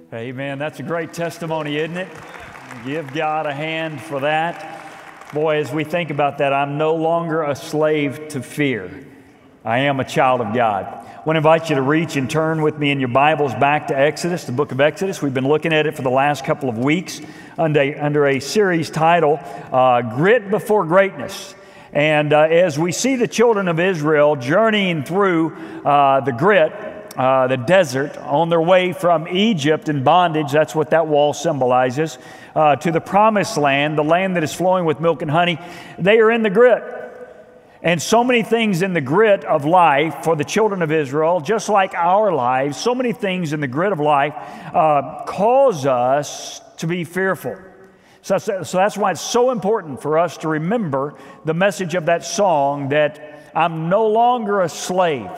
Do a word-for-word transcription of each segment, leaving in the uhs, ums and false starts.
Amen. That's a great testimony, isn't it? Give God a hand for that. Boy, as we think about that, I'm no longer a slave to fear. I am a child of God. I want to invite you to reach and turn with me in your Bibles back to Exodus, the book of Exodus. We've been looking at it for the last couple of weeks under, under a series titled uh, Grit Before Greatness. And uh, as we see the children of Israel journeying through uh, the grit, uh, the desert, on their way from Egypt in bondage, that's what that wall symbolizes, uh, to the promised land, the land that is flowing with milk and honey, they are in the grit. And so many things in the grit of life for the children of Israel, just like our lives, so many things in the grit of life uh, cause us to be fearful. So that's, so that's why it's so important for us to remember the message of that song that I'm no longer a slave.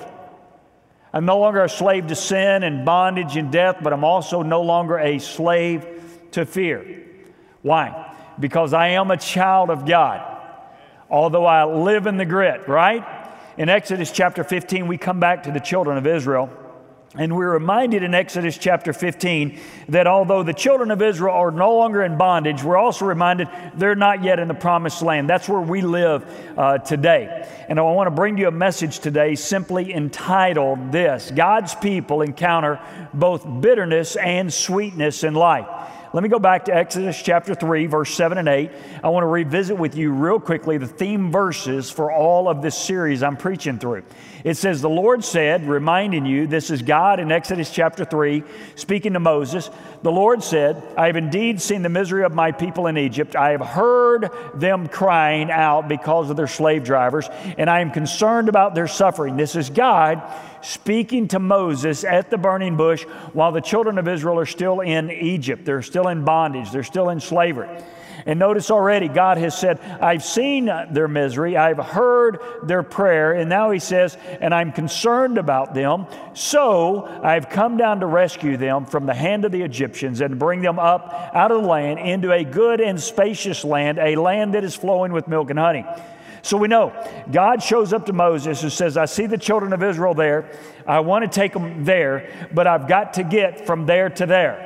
I'm no longer a slave to sin and bondage and death, but I'm also no longer a slave to fear. Why? Because I am a child of God, although I live in the grit, right? In Exodus chapter fifteen, we come back to the children of Israel. And we're reminded in Exodus chapter fifteen that although the children of Israel are no longer in bondage, we're also reminded they're not yet in the promised land. That's where we live uh, today. And I want to bring you a message today simply entitled this: God's people encounter both bitterness and sweetness in life. Let me go back to Exodus chapter three, verse seven and eight. I want to revisit with you real quickly the theme verses for all of this series I'm preaching through. It says, the Lord said, reminding you, this is God in Exodus chapter three, speaking to Moses. The Lord said, I have indeed seen the misery of my people in Egypt. I have heard them crying out because of their slave drivers, and I am concerned about their suffering. This is God speaking to Moses at the burning bush while the children of Israel are still in Egypt. They're still in bondage. They're still in slavery. And notice already God has said, I've seen their misery, I've heard their prayer, and now he says, and I'm concerned about them, so I've come down to rescue them from the hand of the Egyptians and bring them up out of the land into a good and spacious land, a land that is flowing with milk and honey. So we know God shows up to Moses and says, I see the children of Israel there, I want to take them there, but I've got to get from there to there.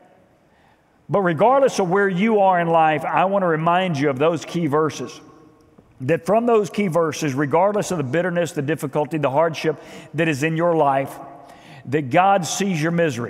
But regardless of where you are in life, I want to remind you of those key verses. That from those key verses, regardless of the bitterness, the difficulty, the hardship that is in your life, that God sees your misery.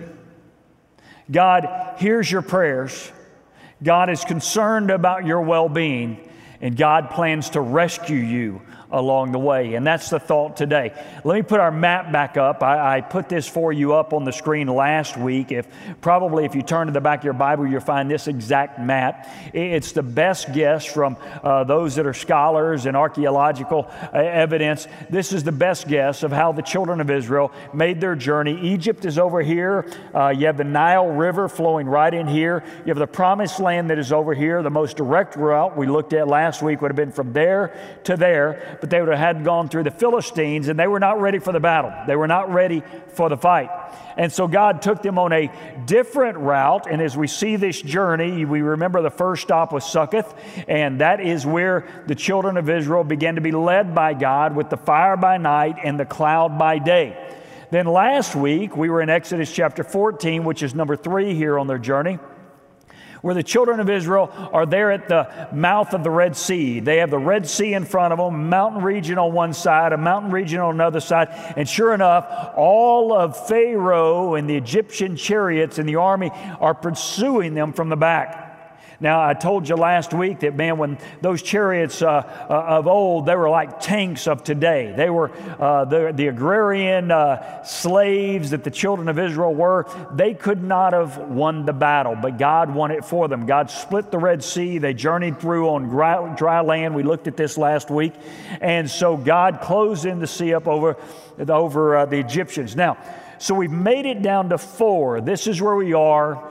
God hears your prayers. God is concerned about your well-being. And God plans to rescue you along the way. And that's the thought today. Let me put our map back up. I, I put this for you up on the screen last week. If probably if you turn to the back of your Bible, you'll find this exact map. It's the best guess from uh, those that are scholars and archaeological uh, evidence. This is the best guess of how the children of Israel made their journey. Egypt is over here. Uh, you have the Nile River flowing right in here. You have the promised land that is over here. The most direct route we looked at last week would have been from there to there. But they would have had gone through the Philistines, and they were not ready for the battle. They were not ready for the fight. And so God took them on a different route. And as we see this journey, we remember the first stop was Succoth, and that is where the children of Israel began to be led by God with the fire by night and the cloud by day. Then last week, we were in Exodus chapter fourteen, which is number three here on their journey, where the children of Israel are there at the mouth of the Red Sea. They have the Red Sea in front of them, mountain region on one side, a mountain region on another side, and sure enough, all of Pharaoh and the Egyptian chariots and the army are pursuing them from the back. Now, I told you last week that, man, when those chariots uh, uh, of old, they were like tanks of today. They were uh, the, the agrarian uh, slaves that the children of Israel were. They could not have won the battle, but God won it for them. God split the Red Sea. They journeyed through on dry, dry land. We looked at this last week. And so God closed in the sea up over, over uh, the Egyptians. Now, so we've made it down to four. This is where we are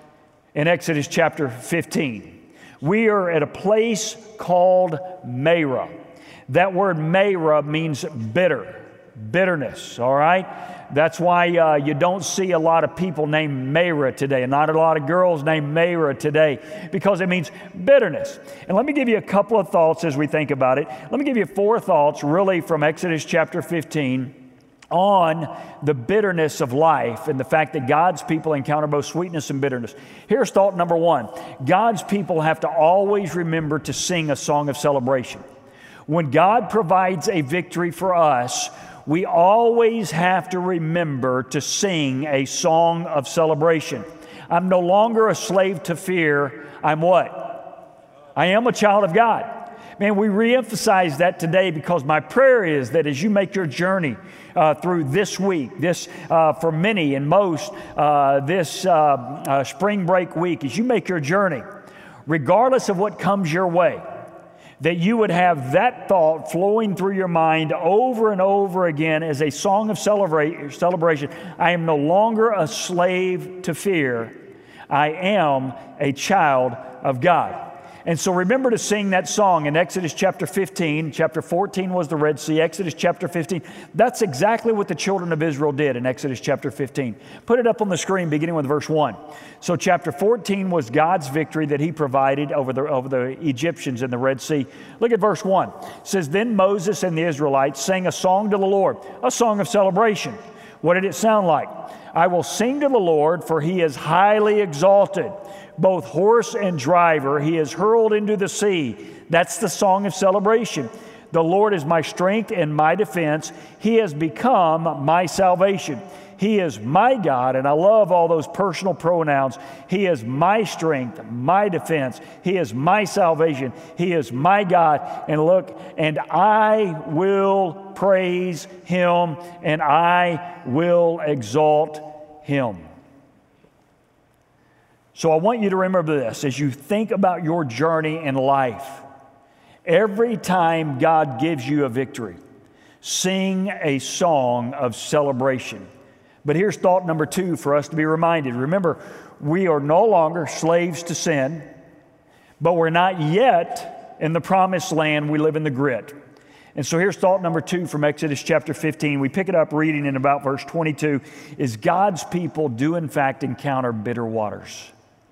in Exodus chapter fifteen. We are at a place called Marah. That word Marah means bitter, bitterness, all right? That's why uh, you don't see a lot of people named Marah today, and not a lot of girls named Marah today, because it means bitterness. And let me give you a couple of thoughts as we think about it. Let me give you four thoughts really from Exodus chapter fifteen on the bitterness of life and the fact that God's people encounter both sweetness and bitterness. Here's thought number one. God's people have to always remember to sing a song of celebration. When God provides a victory for us, we always have to remember to sing a song of celebration. I'm no longer a slave to fear. I'm what? I am a child of God. Man, we reemphasize that today because my prayer is that as you make your journey uh, through this week, this uh, for many and most, uh, this uh, uh, spring break week, as you make your journey, regardless of what comes your way, that you would have that thought flowing through your mind over and over again as a song of celebrate, celebration. I am no longer a slave to fear. I am a child of God. And so remember to sing that song in Exodus chapter fifteen. Chapter fourteen was the Red Sea. Exodus chapter fifteen. That's exactly what the children of Israel did in Exodus chapter fifteen. Put it up on the screen beginning with verse one. So chapter fourteen was God's victory that he provided over the, over the Egyptians in the Red Sea. Look at verse one. It says, Then Moses and the Israelites sang a song to the Lord, a song of celebration. What did it sound like? I will sing to the Lord, for he is highly exalted. Both horse and driver he is hurled into the sea. That's the song of celebration. The Lord is my strength and my defense. He has become my salvation. He is my God, and I love all those personal pronouns. He is my strength, my defense. He is my salvation. He is my God. And look, and I will praise him, and I will exalt him. So I want you to remember this as you think about your journey in life. Every time God gives you a victory, sing a song of celebration. But here's thought number two for us to be reminded. Remember, we are no longer slaves to sin, but we're not yet in the promised land. We live in the grit. And so here's thought number two from Exodus chapter fifteen. We pick it up reading in about verse twenty-two. Is God's people do in fact encounter bitter waters?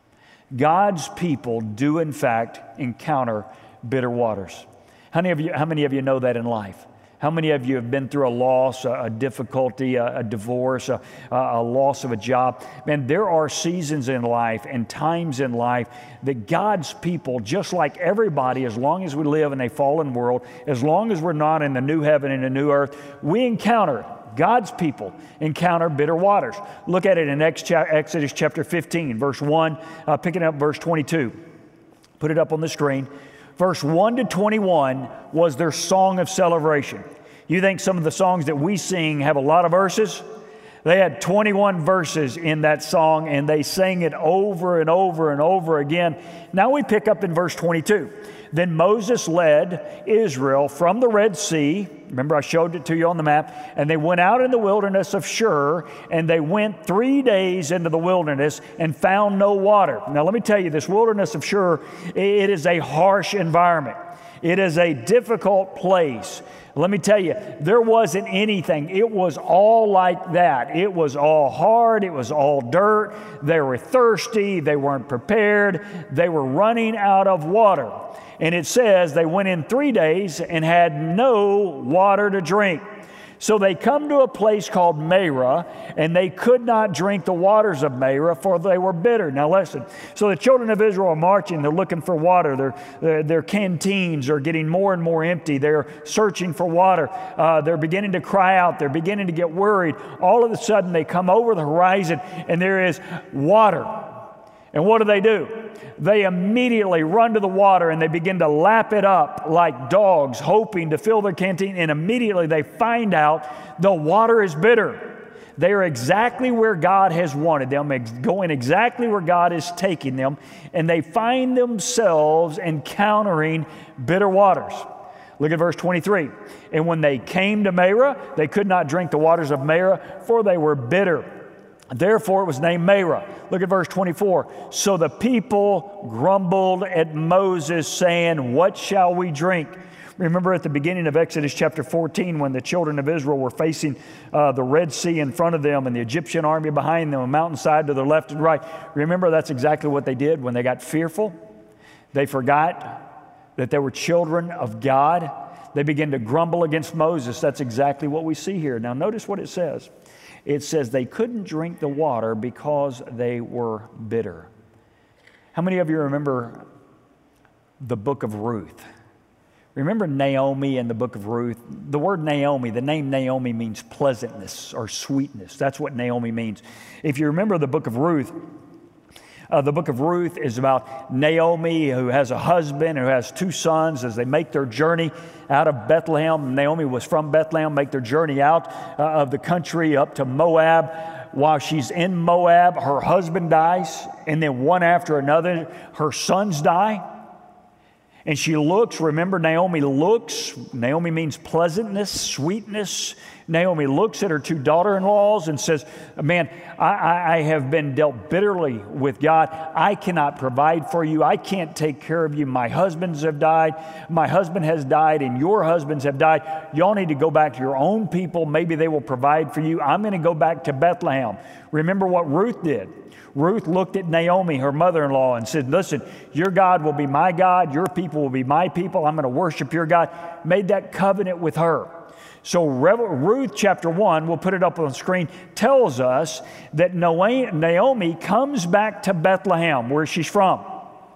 God's people do in fact encounter bitter waters. How many of you, how many of you know that in life? How many of you have been through a loss, a, a difficulty, a, a divorce, a, a loss of a job? Man, there are seasons in life and times in life that God's people, just like everybody, as long as we live in a fallen world, as long as we're not in the new heaven and the new earth, we encounter God's people encounter bitter waters. Look at it in Exodus chapter fifteen, verse one, uh, picking up verse twenty-two. Put it up on the screen. Verse one to twenty-one was their song of celebration. You think some of the songs that we sing have a lot of verses? They had twenty-one verses in that song, and they sang it over and over and over again. Now we pick up in verse twenty-two. Then Moses led Israel from the Red Sea. Remember, I showed it to you on the map. And they went out in the wilderness of Shur, and they went three days into the wilderness and found no water. Now, let me tell you, this wilderness of Shur, it is a harsh environment. It is a difficult place. Let me tell you, there wasn't anything. It was all like that. It was all hard. It was all dirt. They were thirsty. They weren't prepared. They were running out of water. And it says they went in three days and had no water to drink. So they come to a place called Marah, and they could not drink the waters of Marah, for they were bitter. Now listen, so the children of Israel are marching. They're looking for water. Their, their, their canteens are getting more and more empty. They're searching for water. Uh, they're beginning to cry out. They're beginning to get worried. All of a sudden, they come over the horizon, and there is water. And what do they do? They immediately run to the water and they begin to lap it up like dogs, hoping to fill their canteen. And immediately they find out the water is bitter. They are exactly where God has wanted them, going exactly where God is taking them. And they find themselves encountering bitter waters. Look at verse twenty-three. And when they came to Marah, they could not drink the waters of Marah, for they were bitter. Therefore, it was named Marah. Look at verse twenty-four. So the people grumbled at Moses, saying, what shall we drink? Remember at the beginning of Exodus chapter fourteen, when the children of Israel were facing uh, the Red Sea in front of them and the Egyptian army behind them, a mountainside to their left and right. Remember, that's exactly what they did when they got fearful. They forgot that they were children of God. They begin to grumble against Moses. That's exactly what we see here. Now notice what it says. It says they couldn't drink the water because they were bitter. How many of you remember the book of Ruth? Remember Naomi in the book of Ruth? The word Naomi, the name Naomi means pleasantness or sweetness. That's what Naomi means. If you remember the book of Ruth, uh, the book of Ruth is about Naomi who has a husband, who has two sons as they make their journey out of Bethlehem. Naomi was from Bethlehem, make their journey out uh, of the country up to Moab. While she's in Moab, her husband dies, and then one after another, her sons die. And she looks, remember Naomi looks, Naomi means pleasantness, sweetness. Naomi looks at her two daughter-in-laws and says, man, I, I have been dealt bitterly with God. I cannot provide for you. I can't take care of you. My husbands have died. My husband has died and your husbands have died. Y'all need to go back to your own people. Maybe they will provide for you. I'm going to go back to Bethlehem. Remember what Ruth did. Ruth looked at Naomi, her mother-in-law, and said, listen, your God will be my God. Your people will be my people. I'm going to worship your God. Made that covenant with her. So Ruth chapter one, we'll put it up on the screen, tells us that Naomi comes back to Bethlehem, where she's from.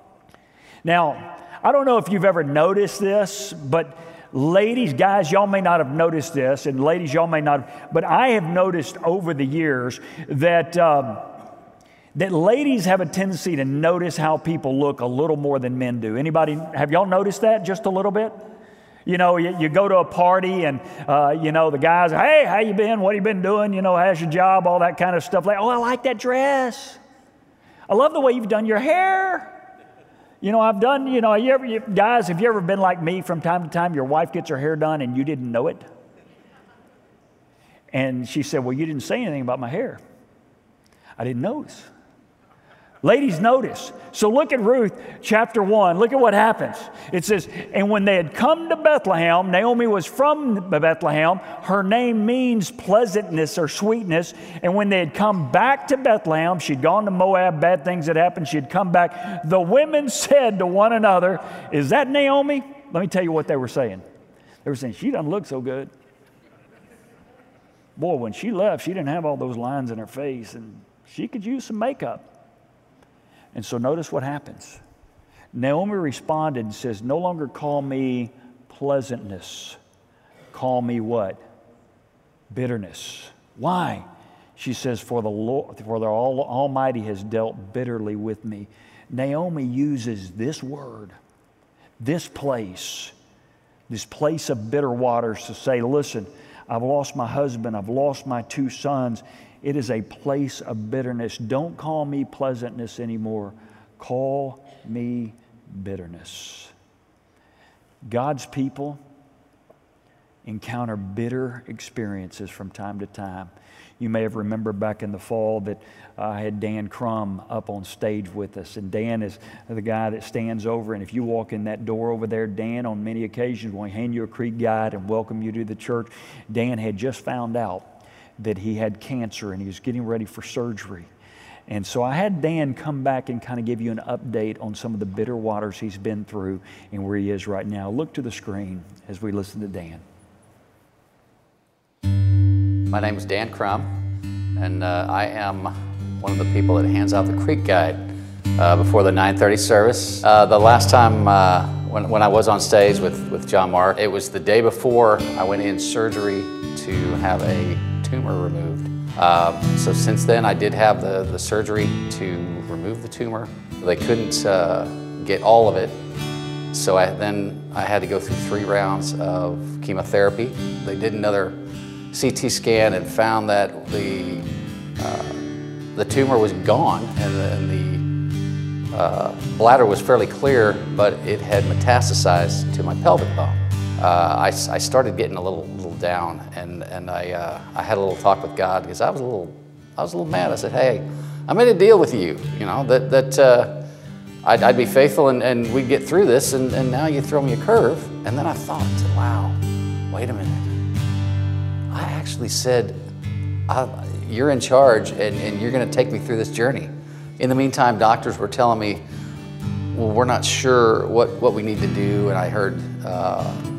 Now, I don't know if you've ever noticed this, but ladies, guys, y'all may not have noticed this, and ladies, y'all may not have, but I have noticed over the years that... Um, that ladies have a tendency to notice how people look a little more than men do. Anybody, have y'all noticed that just a little bit? You know, you, you go to a party and, uh, you know, the guys, hey, how you been? What have you been doing? You know, how's your job? All that kind of stuff. Like, oh, I like that dress. I love the way you've done your hair. You know, I've done, you know, you ever, you, guys, have you ever been like me from time to time? Your wife gets her hair done and you didn't know it? And she said, well, you didn't say anything about my hair. I didn't notice. Ladies, notice. So look at Ruth chapter one. Look at what happens. It says, and when they had come to Bethlehem, Naomi was from Bethlehem. Her name means pleasantness or sweetness. And when they had come back to Bethlehem, she'd gone to Moab, bad things had happened. She'd come back. The women said to one another, is that Naomi? Let me tell you what they were saying. They were saying, she doesn't look so good. Boy, when she left, she didn't have all those lines in her face, and she could use some makeup. And so notice what happens. Naomi responded and says, no longer call me pleasantness. Call me what? Bitterness. Why? She says, for the Lord, for the Almighty has dealt bitterly with me. Naomi uses this word, this place, this place of bitter waters to say, listen, I've lost my husband. I've lost my two sons. It is a place of bitterness. Don't call me pleasantness anymore. Call me bitterness. God's people encounter bitter experiences from time to time. You may have remembered back in the fall that I had Dan Crum up on stage with us. And Dan is the guy that stands over. And if you walk in that door over there, Dan, on many occasions, will hand you a Creek guide and welcome you to the church. Dan had just found out that he had cancer and he was getting ready for surgery. And so I had Dan come back and kind of give you an update on some of the bitter waters he's been through and where he is right now. Look to the screen as we listen to Dan. My name is Dan Crum, and uh, I am one of the people that hands out the Creek Guide uh, before the nine thirty service. Uh, the last time uh, when, when I was on stage with, with John Mark, it was the day before I went in surgery to have a tumor removed. Uh, so since then I did have the, the surgery to remove the tumor. They couldn't uh, get all of it, so I, then I had to go through three rounds of chemotherapy. They did another C T scan and found that the, uh, the tumor was gone and the, and the uh, bladder was fairly clear, but it had metastasized to my pelvic bone. Uh, I, I started getting a little, little down, and, and I, uh, I had a little talk with God because I was a little, I was a little mad. I said, hey, I made a deal with you, you know, that, that uh, I'd, I'd be faithful and, and we'd get through this, and, and now you throw me a curve. And then I thought, wow, wait a minute. I actually said, I, you're in charge and, and you're going to take me through this journey. In the meantime, doctors were telling me, well, we're not sure what, what we need to do. And I heard uh,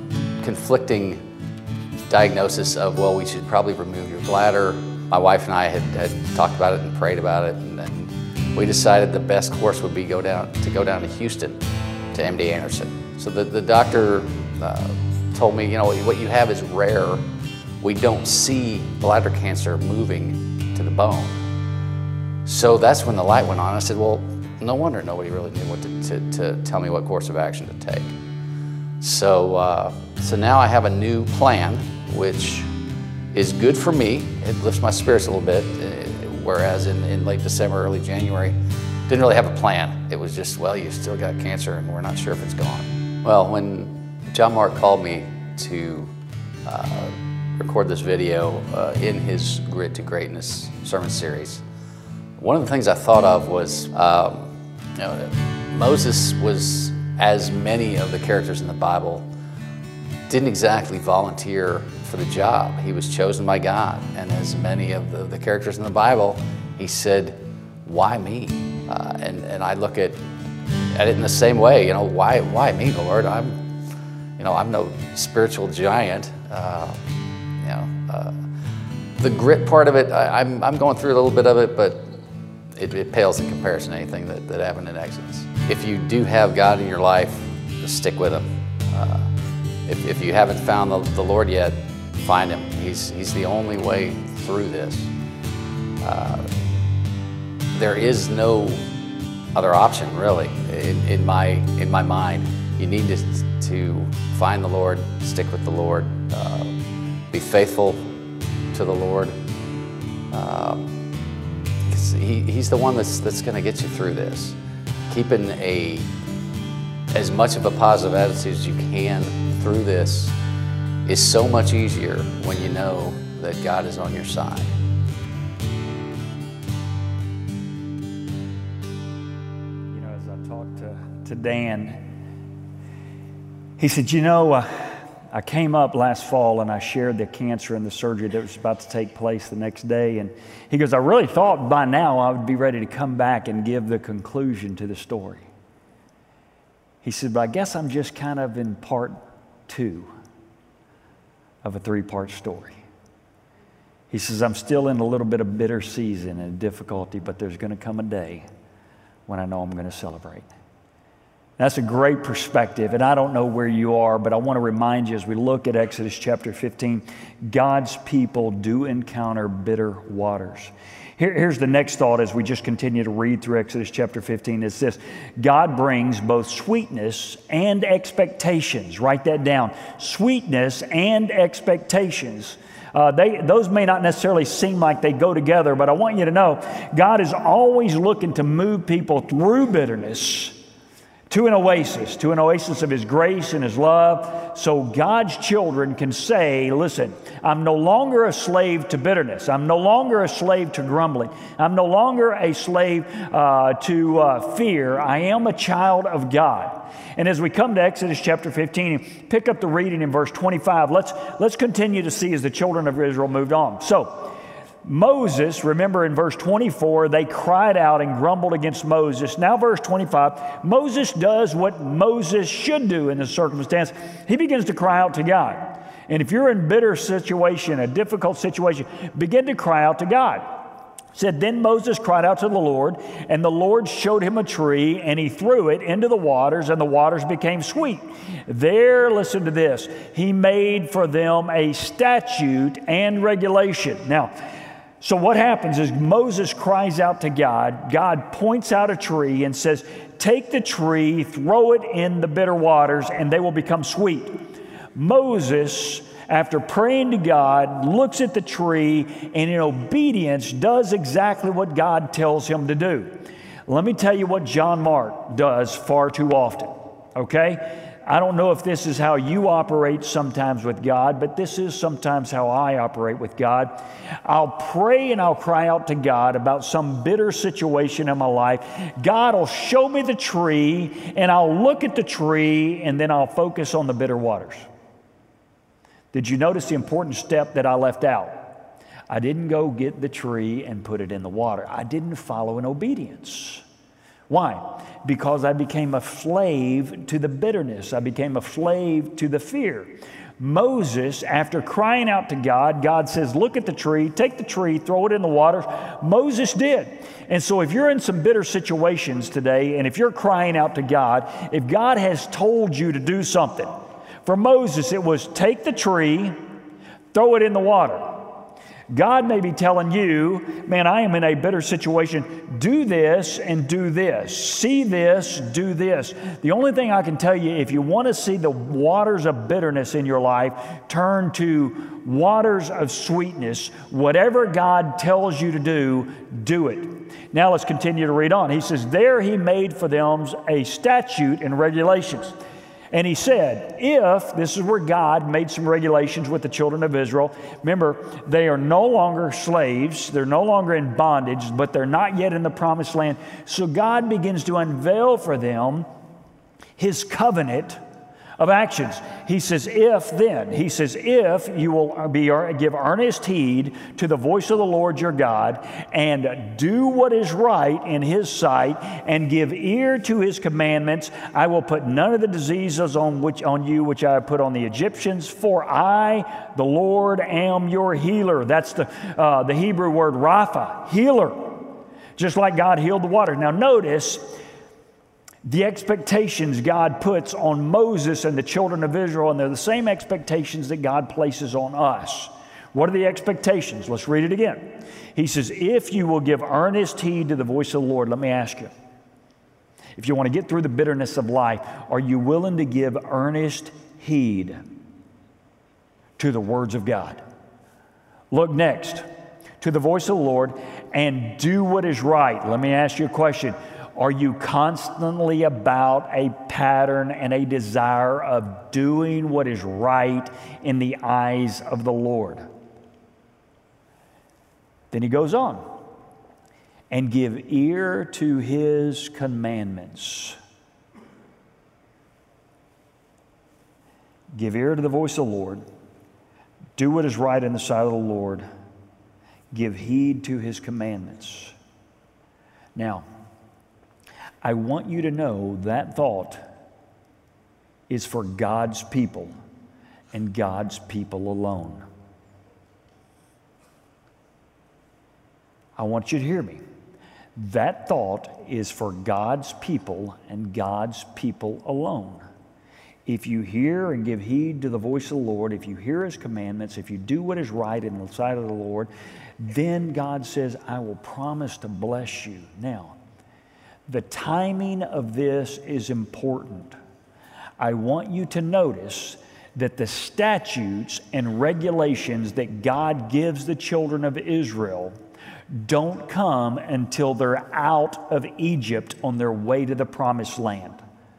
conflicting diagnosis of, well, we should probably remove your bladder. My wife and I had, had talked about it and prayed about it, and, and we decided the best course would be go down to go down to Houston to M D Anderson. So the, the doctor uh, told me, you know, what you have is rare. We don't see bladder cancer moving to the bone. So that's when the light went on. I said, well, no wonder nobody really knew what to, to, to tell me what course of action to take. So, uh, so now I have a new plan, which is good for me. It lifts my spirits a little bit, uh, whereas in, in late December, early January, didn't really have a plan. It was just, well, you still got cancer and we're not sure if it's gone. Well, when John Mark called me to uh, record this video uh, in his Grit to Greatness sermon series, one of the things I thought of was, um, you know, Moses was, as many of the characters in the Bible, didn't exactly volunteer for the job. He was chosen by God. And as many of the, the characters in the Bible, he said, why me? Uh, and, and I look at, at it in the same way, you know, why, why me, Lord? I'm, you know, I'm no spiritual giant. Uh, you know, uh, the grit part of it, I, I'm, I'm going through a little bit of it, but it, it pales in comparison to anything that, that happened in Exodus. If you do have God in your life, just stick with Him. Uh, if, if you haven't found the, the Lord yet, find Him. He's, he's the only way through this. Uh, there is no other option, really, in, in, my, in my mind. You need to, to find the Lord, stick with the Lord, uh, be faithful to the Lord. Um, he, he's the one that's, that's going to get you through this. Keeping a, as much of a positive attitude as you can through this is so much easier when you know that God is on your side. You know, as I talked to, to Dan, he said, you know, uh, I came up last fall and I shared the cancer and the surgery that was about to take place the next day. And he goes, I really thought by now I would be ready to come back and give the conclusion to the story. He said, but I guess I'm just kind of in part two of a three-part story. He says, I'm still in a little bit of bitter season and difficulty, but there's going to come a day when I know I'm going to celebrate. That's a great perspective, and I don't know where you are, but I want to remind you as we look at Exodus chapter fifteen, God's people do encounter bitter waters. Here, here's the next thought as we just continue to read through Exodus chapter fifteen. It's this: God brings both sweetness and expectations. Write that down. Sweetness and expectations. Uh, they, those may not necessarily seem like they go together, but I want you to know God is always looking to move people through bitterness to an oasis, to an oasis of His grace and His love, so God's children can say, listen, I'm no longer a slave to bitterness. I'm no longer a slave to grumbling. I'm no longer a slave uh, to uh, fear. I am a child of God. And as we come to Exodus chapter fifteen, pick up the reading in verse twenty-five. Let's, let's continue to see as the children of Israel moved on. So, Moses, remember in verse twenty-four, they cried out and grumbled against Moses. Now verse twenty-five, Moses does what Moses should do in this circumstance. He begins to cry out to God. And if you're in a bitter situation, a difficult situation, begin to cry out to God. It said, then Moses cried out to the Lord, and the Lord showed him a tree, and he threw it into the waters, and the waters became sweet. There, listen to this, he made for them a statute and regulation. Now, so what happens is Moses cries out to God. God points out a tree and says, take the tree, throw it in the bitter waters, and they will become sweet. Moses, after praying to God, looks at the tree and in obedience does exactly what God tells him to do. Let me tell you what John Mark does far too often, okay? I don't know if this is how you operate sometimes with God, but this is sometimes how I operate with God. I'll pray and I'll cry out to God about some bitter situation in my life. God will show me the tree, and I'll look at the tree, and then I'll focus on the bitter waters. Did you notice the important step that I left out? I didn't go get the tree and put it in the water. I didn't follow in obedience. Why? Because I became a slave to the bitterness. I became a slave to the fear. Moses, after crying out to God, God says, look at the tree, take the tree, throw it in the waters. Moses did. And so if you're in some bitter situations today, and if you're crying out to God, if God has told you to do something, for Moses it was take the tree, throw it in the water. God may be telling you, man, I am in a bitter situation. Do this and do this. See this, do this. The only thing I can tell you, if you want to see the waters of bitterness in your life, turn to waters of sweetness. Whatever God tells you to do, do it. Now let's continue to read on. He says, there he made for them a statute and regulations. And he said, if, this is where God made some regulations with the children of Israel. Remember, they are no longer slaves. They're no longer in bondage, but they're not yet in the promised land. So God begins to unveil for them his covenant of actions. He says, if then, he says, if you will be, give earnest heed to the voice of the Lord your God and do what is right in his sight and give ear to his commandments, I will put none of the diseases on which on you which I have put on the Egyptians, for I, the Lord, am your healer. That's the, uh, the Hebrew word Rapha, healer. Just like God healed the water. Now notice, the expectations God puts on Moses and the children of Israel, and they're the same expectations that God places on us. What are the expectations? Let's read it again. He says, if you will give earnest heed to the voice of the Lord, let me ask you, if you want to get through the bitterness of life, are you willing to give earnest heed to the words of God? Look next, to the voice of the Lord, and do what is right. Let me ask you a question. Are you constantly about a pattern and a desire of doing what is right in the eyes of the Lord? Then he goes on, and give ear to his commandments. Give ear to the voice of the Lord. Do what is right in the sight of the Lord. Give heed to his commandments. Now, I want you to know that thought is for God's people and God's people alone. I want you to hear me. That thought is for God's people and God's people alone. If you hear and give heed to the voice of the Lord, if you hear his commandments, if you do what is right in the sight of the Lord, then God says, I will promise to bless you. Now, the timing of this is important. I want you to notice that the statutes and regulations that God gives the children of Israel don't come until they're out of Egypt on their way to the promised land.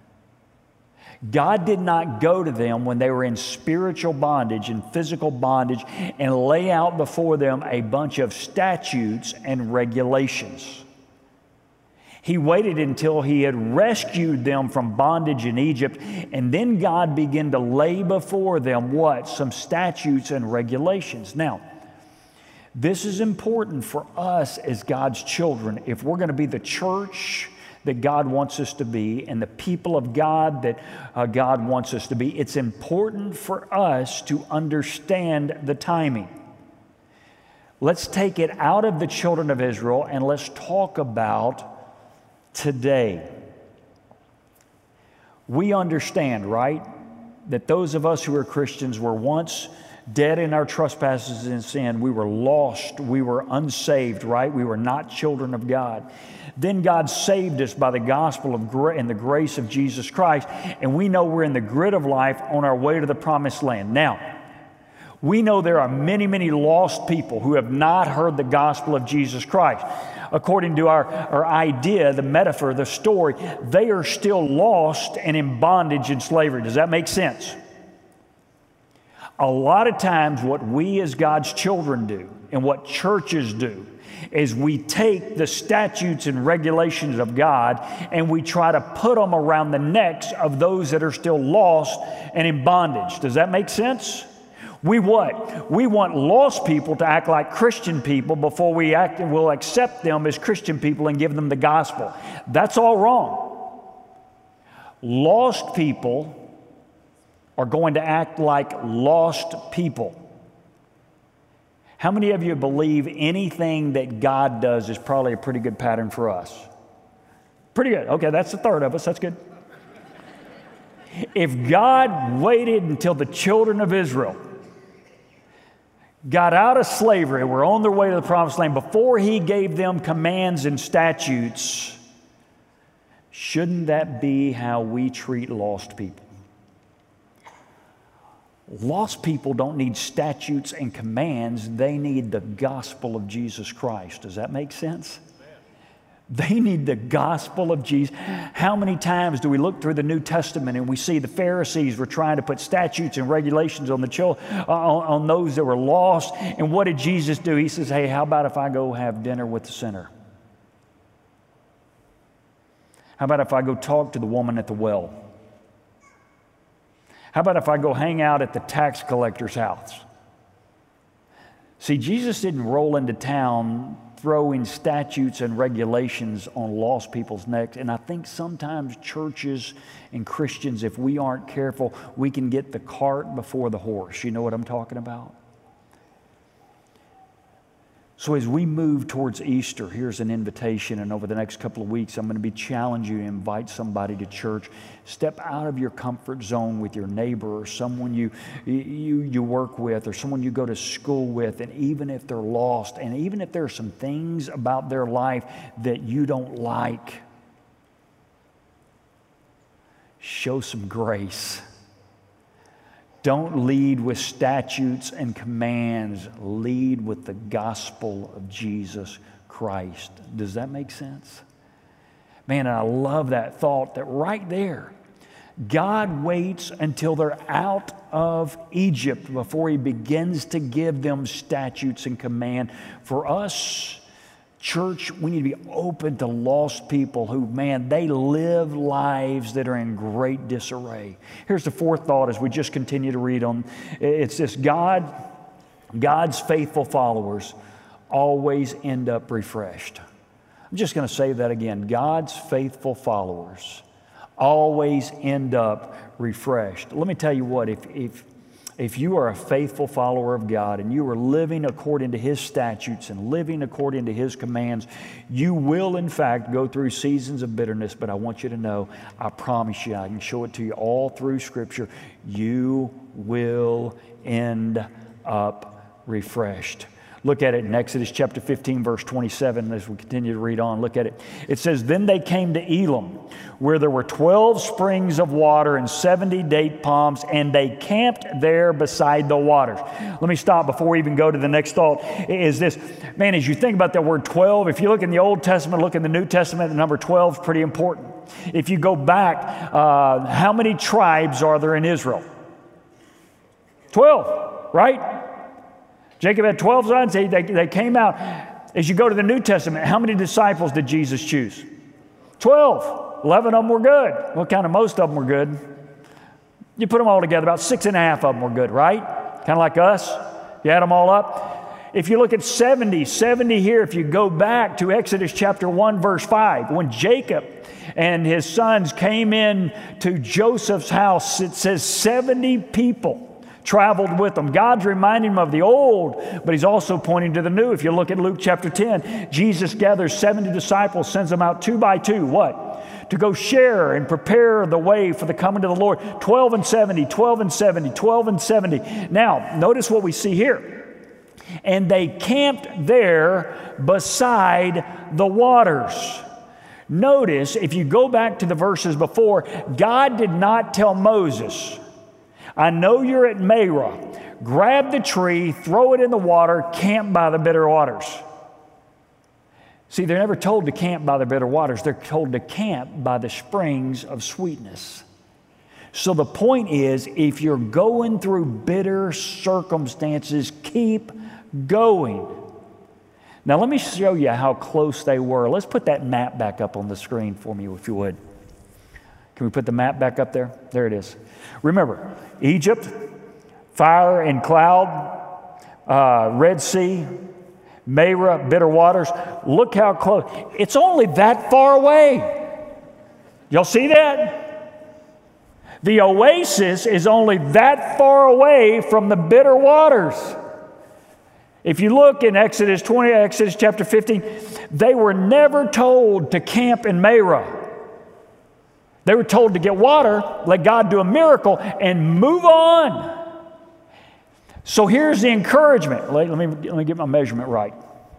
God did not go to them when they were in spiritual bondage and physical bondage and lay out before them a bunch of statutes and regulations. He waited until he had rescued them from bondage in Egypt, and then God began to lay before them what? Some statutes and regulations. Now, this is important for us as God's children. If we're going to be the church that God wants us to be and the people of God that uh, God wants us to be, it's important for us to understand the timing. Let's take it out of the children of Israel and let's talk about today. We understand, right, that those of us who are Christians were once dead in our trespasses and sin. We were lost. We were unsaved, right? We were not children of God. Then God saved us by the gospel of gra- and the grace of Jesus Christ, and we know we're in the grid of life on our way to the promised land. Now, we know there are many, many lost people who have not heard the gospel of Jesus Christ. According to our, our idea, the metaphor, the story, they are still lost and in bondage and slavery. Does that make sense? A lot of times what we as God's children do and what churches do is we take the statutes and regulations of God and we try to put them around the necks of those that are still lost and in bondage. Does that make sense? We what? We want lost people to act like Christian people before we act and we'll accept them as Christian people and give them the gospel. That's all wrong. Lost people are going to act like lost people. How many of you believe anything that God does is probably a pretty good pattern for us? Pretty good. Okay, that's a third of us. That's good. If God waited until the children of Israel got out of slavery, were on their way to the promised land, before he gave them commands and statutes, shouldn't that be how we treat lost people? Lost people don't need statutes and commands. They need the gospel of Jesus Christ. Does that make sense? They need the gospel of Jesus. How many times do we look through the New Testament and we see the Pharisees were trying to put statutes and regulations on the children, uh, on, on those that were lost? And what did Jesus do? He says, hey, how about if I go have dinner with the sinner? How about if I go talk to the woman at the well? How about if I go hang out at the tax collector's house? See, Jesus didn't roll into town throwing statutes and regulations on lost people's necks. And I think sometimes churches and Christians, if we aren't careful, we can get the cart before the horse. You know what I'm talking about? So as we move towards Easter, here's an invitation, and over the next couple of weeks, I'm going to be challenging you to invite somebody to church. Step out of your comfort zone with your neighbor or someone you, you, you work with or someone you go to school with, and even if they're lost, and even if there are some things about their life that you don't like, show some grace. Don't lead with statutes and commands. Lead with the gospel of Jesus Christ. Does that make sense? Man, I love that thought that right there, God waits until they're out of Egypt before he begins to give them statutes and command. For us, church, we need to be open to lost people who, man, they live lives that are in great disarray. Here's the fourth thought as we just continue to read on. It's this: God, God's faithful followers always end up refreshed. I'm just going to say that again. God's faithful followers always end up refreshed. Let me tell you what, if, if If you are a faithful follower of God and you are living according to His statutes and living according to His commands, you will in fact go through seasons of bitterness. But I want you to know, I promise you, I can show it to you all through Scripture, you will end up refreshed. Look at it in Exodus chapter fifteen, verse twenty-seven, as we continue to read on. Look at it. It says, then they came to Elim, where there were twelve springs of water and seventy date palms, and they camped there beside the waters. Let me stop before we even go to the next thought. Is this, man, as you think about that word twelve, if you look in the Old Testament, look in the New Testament, the number twelve is pretty important. If you go back, uh, how many tribes are there in Israel? twelve, right? Jacob had twelve sons. They, they, they came out. As you go to the New Testament, how many disciples did Jesus choose? twelve. eleven of them were good. Well, kind of most of them were good. You put them all together, about six and a half of them were good, right? Kind of like us. You add them all up. If you look at seventy, seventy here, if you go back to Exodus chapter one, verse five, when Jacob and his sons came in to Joseph's house, it says seventy people traveled with them. God's reminding them of the old, but He's also pointing to the new. If you look at Luke chapter ten, Jesus gathers seventy disciples, sends them out two by two. What? To go share and prepare the way for the coming of the Lord. twelve and seventy, twelve and seventy, twelve and seventy. Now, notice what we see here. And they camped there beside the waters. Notice, if you go back to the verses before, God did not tell Moses, I know you're at Merah. Grab the tree, throw it in the water, camp by the bitter waters. See, they're never told to camp by the bitter waters. They're told to camp by the springs of sweetness. So the point is, if you're going through bitter circumstances, keep going. Now, let me show you how close they were. Let's put that map back up on the screen for me, if you would. Can we put the map back up there? There it is. Remember, Egypt, fire and cloud, uh, Red Sea, Merah, bitter waters. Look how close. It's only that far away. Y'all see that? The oasis is only that far away from the bitter waters. If you look in Exodus twenty, Exodus chapter fifteen, they were never told to camp in Marah. They were told to get water, let God do a miracle, and move on. So here's the encouragement. Let, let me, let me get my measurement right.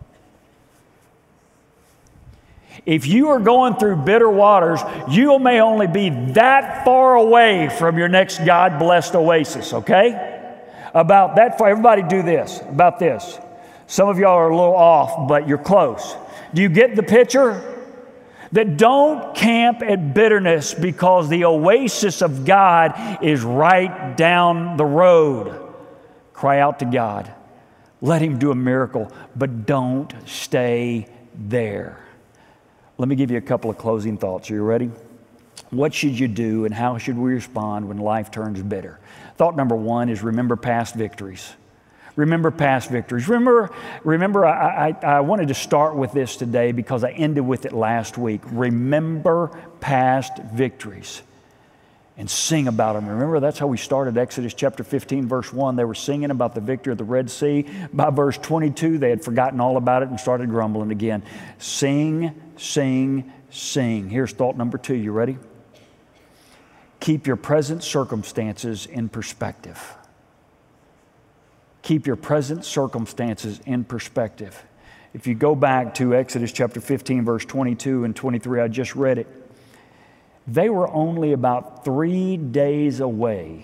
If you are going through bitter waters, you may only be that far away from your next God-blessed oasis, okay? About that far. Everybody do this, about this. Some of y'all are a little off, but you're close. Do you get the picture? That don't camp at bitterness because the oasis of God is right down the road. Cry out to God. Let Him do a miracle, but don't stay there. Let me give you a couple of closing thoughts. Are you ready? What should you do and how should we respond when life turns bitter? Thought number one is remember past victories. Remember past victories. Remember, remember I, I, I wanted to start with this today because I ended with it last week. Remember past victories and sing about them. Remember, that's how we started Exodus chapter fifteen, verse one. They were singing about the victory of the Red Sea. By verse twenty-two, they had forgotten all about it and started grumbling again. Sing, sing, sing. Here's thought number two. You ready? Keep your present circumstances in perspective. Keep your present circumstances in perspective. If you go back to Exodus chapter fifteen, verse twenty-two and twenty-three, I just read it. They were only about three days away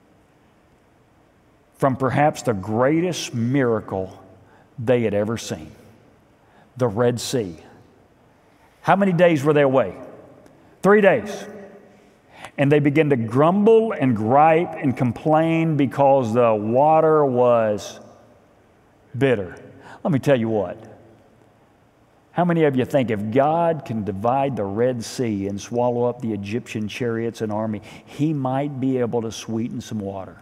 from perhaps the greatest miracle they had ever seen, the Red Sea. How many days were they away? Three days. And they began to grumble and gripe and complain because the water was bitter. Let me tell you what. How many of you think if God can divide the Red Sea and swallow up the Egyptian chariots and army, He might be able to sweeten some water?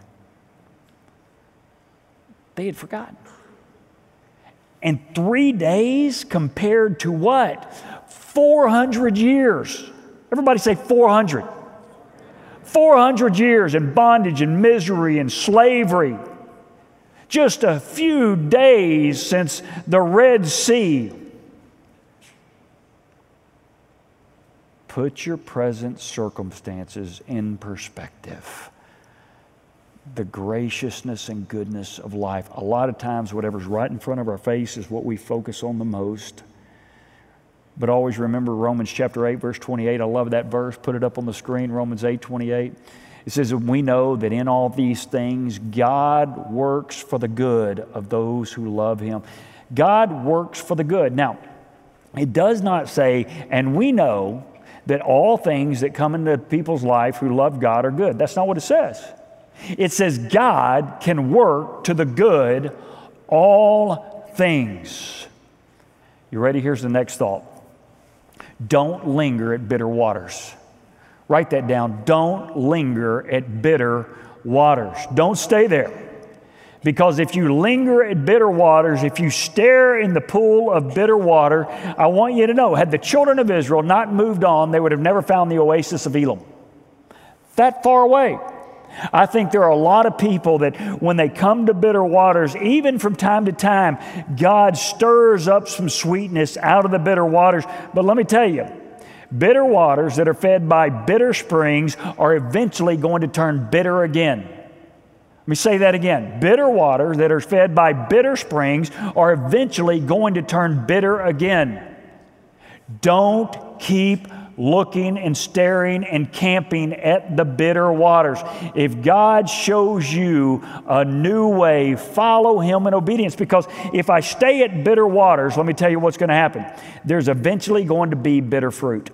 They had forgotten. And three days compared to what? four hundred years. Everybody say four hundred. four hundred years in bondage and misery and slavery. Just a few days since the Red Sea. Put your present circumstances in perspective. The graciousness and goodness of life. A lot of times, whatever's right in front of our face is what we focus on the most. But always remember Romans chapter eight, verse twenty-eight. I love that verse. Put it up on the screen, Romans eight, twenty-eight. It says, we know that in all these things, God works for the good of those who love Him. God works for the good. Now, it does not say, and we know that all things that come into people's life who love God are good. That's not what it says. It says God can work to the good all things. You ready? Here's the next thought. Don't linger at bitter waters. Write that down. Don't linger at bitter waters. Don't stay there. Because if you linger at bitter waters, if you stare in the pool of bitter water, I want you to know, had the children of Israel not moved on, they would have never found the oasis of Elim. That far away. I think there are a lot of people that when they come to bitter waters, even from time to time, God stirs up some sweetness out of the bitter waters. But let me tell you, bitter waters that are fed by bitter springs are eventually going to turn bitter again. Let me say that again. Bitter waters that are fed by bitter springs are eventually going to turn bitter again. Don't keep looking and staring and camping at the bitter waters. If God shows you a new way, follow Him in obedience. Because if I stay at bitter waters, let me tell you what's going to happen. There's eventually going to be bitter fruit.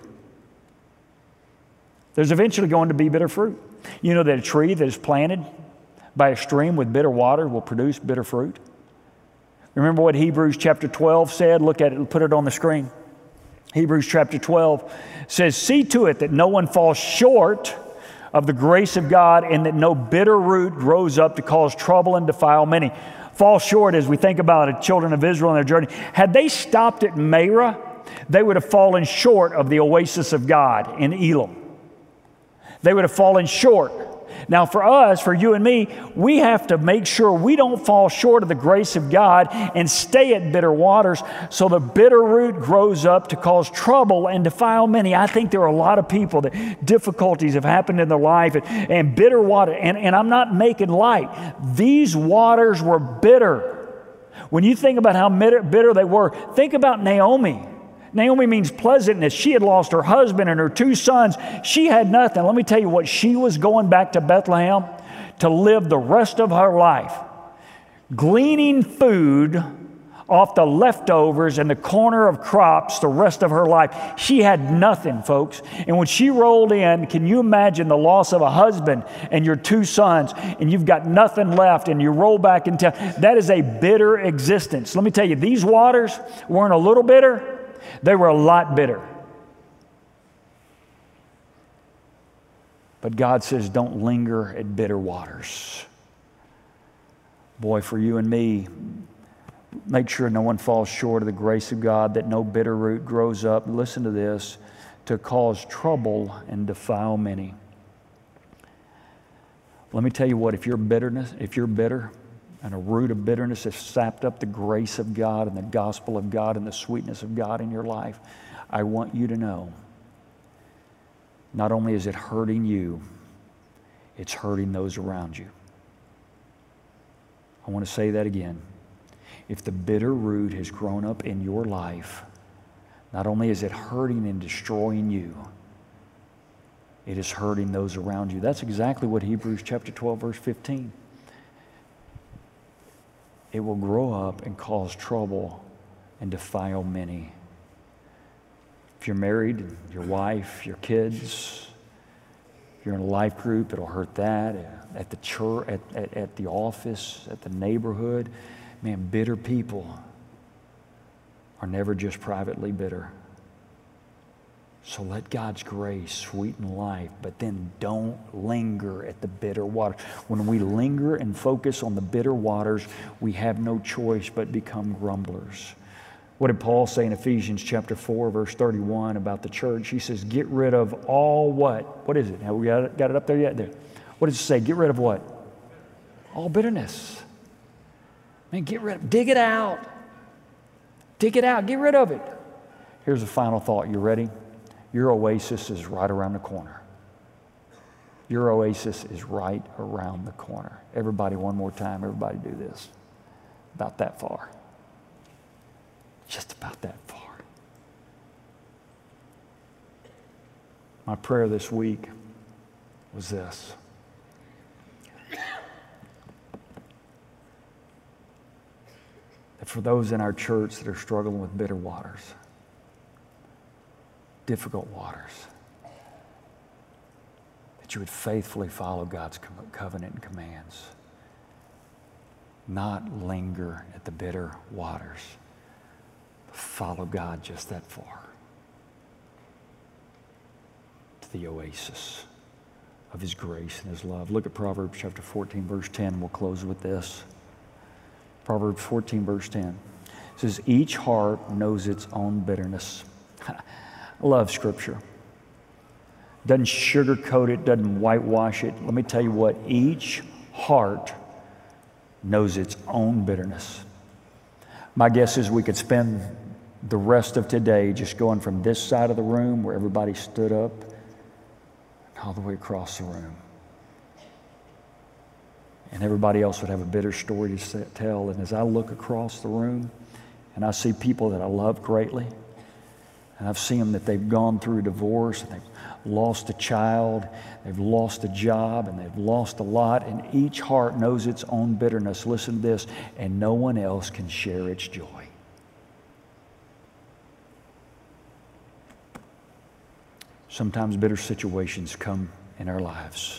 There's eventually going to be bitter fruit. You know that a tree that is planted by a stream with bitter water will produce bitter fruit. Remember what Hebrews chapter twelve said? Look at it, put it on the screen. Hebrews chapter twelve says, see to it that no one falls short of the grace of God and that no bitter root grows up to cause trouble and defile many. Fall short as we think about the children of Israel and their journey. Had they stopped at Marah, they would have fallen short of the oasis of God in Elim. They would have fallen short. Now for us, for you and me, we have to make sure we don't fall short of the grace of God and stay at bitter waters so the bitter root grows up to cause trouble and defile many. I think there are a lot of people that difficulties have happened in their life and, and bitter water, and, and I'm not making light. These waters were bitter. When you think about how bitter, bitter they were, think about Naomi. Naomi means pleasantness. She had lost her husband and her two sons. She had nothing. Let me tell you what, she was going back to Bethlehem to live the rest of her life, gleaning food off the leftovers and the corner of crops the rest of her life. She had nothing, folks. And when she rolled in, can you imagine the loss of a husband and your two sons, and you've got nothing left, and you roll back into that is a bitter existence. Let me tell you, these waters weren't a little bitter. They were a lot bitter. But God says, don't linger at bitter waters. Boy, for you and me, make sure no one falls short of the grace of God, that no bitter root grows up, listen to this, to cause trouble and defile many. Let me tell you what, if you're bitterness, if you're bitter, and a root of bitterness has sapped up the grace of God and the gospel of God and the sweetness of God in your life, I want you to know, not only is it hurting you, it's hurting those around you. I want to say that again. If the bitter root has grown up in your life, not only is it hurting and destroying you, it is hurting those around you. That's exactly what Hebrews chapter twelve, verse fifteen. It will grow up and cause trouble and defile many. If you're married, your wife, your kids, if you're in a life group, it'll hurt that. At the church, at, at, at the office, at the neighborhood, man, bitter people are never just privately bitter. So let God's grace sweeten life, but then don't linger at the bitter water. When we linger and focus on the bitter waters, we have no choice but become grumblers. What did Paul say in Ephesians chapter four, verse thirty-one about the church? He says, get rid of all what? What is it? Have we got it, got it up there yet? There. What does it say? Get rid of what? All bitterness. Man, get rid of, dig it out. Dig it out. Get rid of it. Here's a final thought. You ready? Your oasis is right around the corner. Your oasis is right around the corner. Everybody, one more time, everybody do this. About that far. Just about that far. My prayer this week was this. That for those in our church that are struggling with bitter waters, difficult waters, that you would faithfully follow God's covenant and commands, not linger at the bitter waters, but follow God just that far to the oasis of His grace and His love. Look at Proverbs chapter fourteen, verse ten. We'll close with this. Proverbs fourteen, verse ten. It says, each heart knows its own bitterness. I love Scripture. Doesn't sugarcoat it, doesn't whitewash it. Let me tell you what, each heart knows its own bitterness. My guess is we could spend the rest of today just going from this side of the room where everybody stood up all the way across the room. And everybody else would have a bitter story to tell. And as I look across the room and I see people that I love greatly, and I've seen them that they've gone through divorce, and they've lost a child, they've lost a job, and they've lost a lot, and each heart knows its own bitterness. Listen to this, and no one else can share its joy. Sometimes bitter situations come in our lives,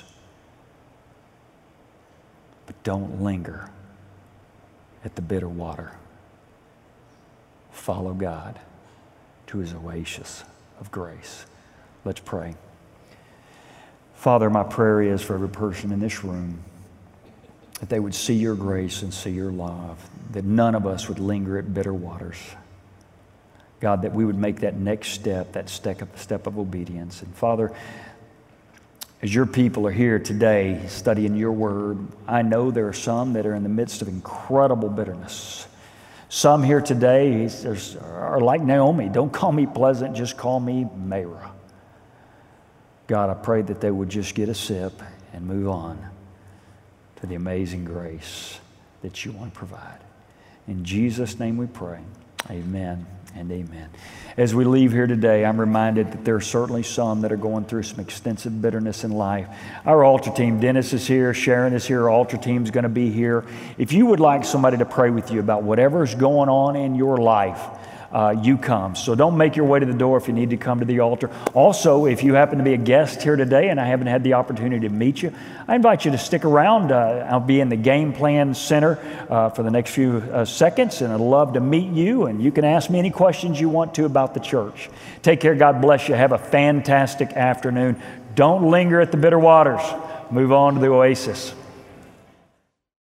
but don't linger at the bitter water. Follow God to His oasis of grace. Let's pray. Father, my prayer is for every person in this room that they would see your grace and see your love, that none of us would linger at bitter waters. God, that we would make that next step, that step of, step of obedience. And Father, As your people are here today studying your word, I know there are some that are in the midst of incredible bitterness. Some here today are like Naomi. Don't call me pleasant, just call me Mara. God, I pray that they would just get a sip and move on to the amazing grace that you want to provide. In Jesus' name we pray. Amen and amen. As we leave here today, I'm reminded that there are certainly some that are going through some extensive bitterness in life. Our altar team, Dennis is here, Sharon is here, our altar team is going to be here. If you would like somebody to pray with you about whatever is going on in your life, Uh, you come. So don't make your way to the door if you need to come to the altar. Also, if you happen to be a guest here today and I haven't had the opportunity to meet you, I invite you to stick around. Uh, I'll be in the Game Plan Center uh, for the next few uh, seconds, and I'd love to meet you, and you can ask me any questions you want to about the church. Take care. God bless you. Have a fantastic afternoon. Don't linger at the bitter waters. Move on to the oasis.